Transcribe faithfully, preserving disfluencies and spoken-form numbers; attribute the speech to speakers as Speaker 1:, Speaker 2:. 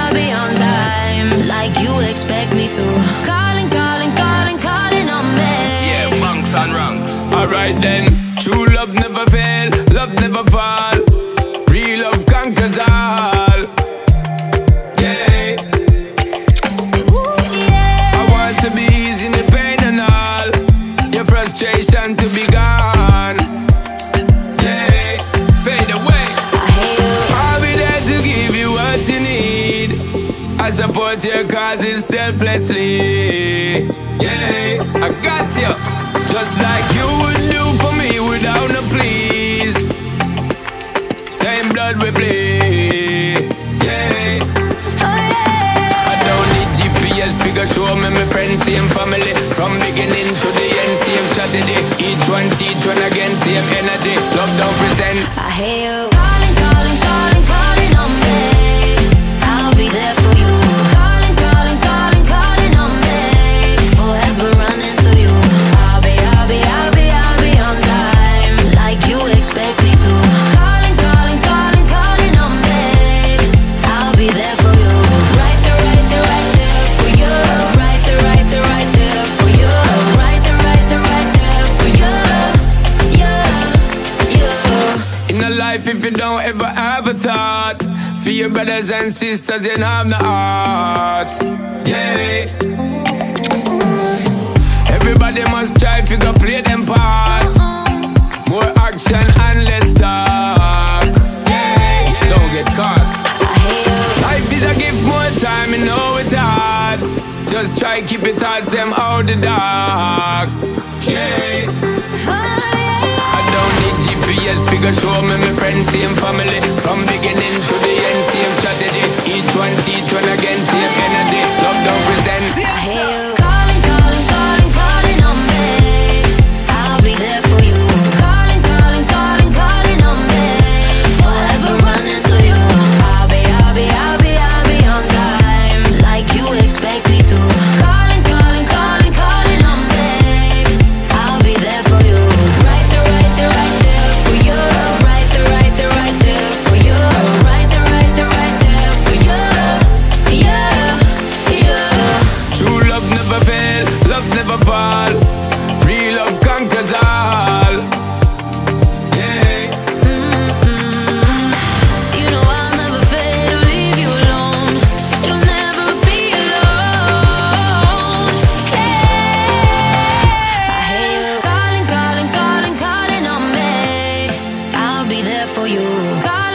Speaker 1: I'll be on time, like you expect me to. Calling, calling, calling, calling on me.
Speaker 2: Yeah, bunks and ranks.
Speaker 3: Alright then, true love never fail, love never fall. Real love conquers all. Yeah.
Speaker 1: Ooh, yeah.
Speaker 3: I want to be easing the pain and all. Your frustration to be gone. Yeah. Fade away.
Speaker 1: I hate you.
Speaker 3: I'll be there to give you what you need. I support your causes selflessly. Yeah, I got you. Just like you would do for me without no please. Same blood we bleed. Yeah.
Speaker 1: Oh, yeah.
Speaker 3: I don't need G P S figure show me my friends, same family. From beginning to the end, same strategy. Each one teach one again, same energy. Love don't pretend.
Speaker 1: I hate you. Calling, calling, calling, calling on me. I'll be there for you. Calling, calling, calling, calling on me. Forever running to you. I'll be, I'll be, I'll be, I'll be on time, like you expect me to. Calling, calling, calling, calling on me. I'll be there for you. Right there, right there, right there for you. Right there, right there, right there for you. Right there, right there, right there for you. Yeah, yeah.
Speaker 3: In a life, if you don't ever have a thought for your brothers and sisters, you don't have no heart. Yeah. Everybody must try if you go play them part. More action and less talk. Yeah. Don't get caught. Life is a gift, more time, you know it's hard. Just try keep it thoughts them out the dark. Yeah. I don't need G P S figure show me my friends, same family. From beginning to the end, same strategy. Each one teach one again, same energy. Love don't pretend.
Speaker 1: I hate you. Calling, calling, calling, calling on me. I'll be there for you. Calling, calling, calling, calling on me. Forever running to you. I'll be, I'll be, I'll be, I'll be on time, like you expect me to. Calling, calling, calling, calling on me. I'll be there for you. Right there, right there, right there for you. Right there, right there, right there for you. Right there, right there, right there for you. Yeah, yeah.
Speaker 3: True love never fail, love never fall. Real love conquers all. Yeah.
Speaker 1: You know I'll never fail to leave you alone. You'll never be alone. Yeah. I hate you. Calling, calling, calling, calling on me. I'll be there for you. Calling,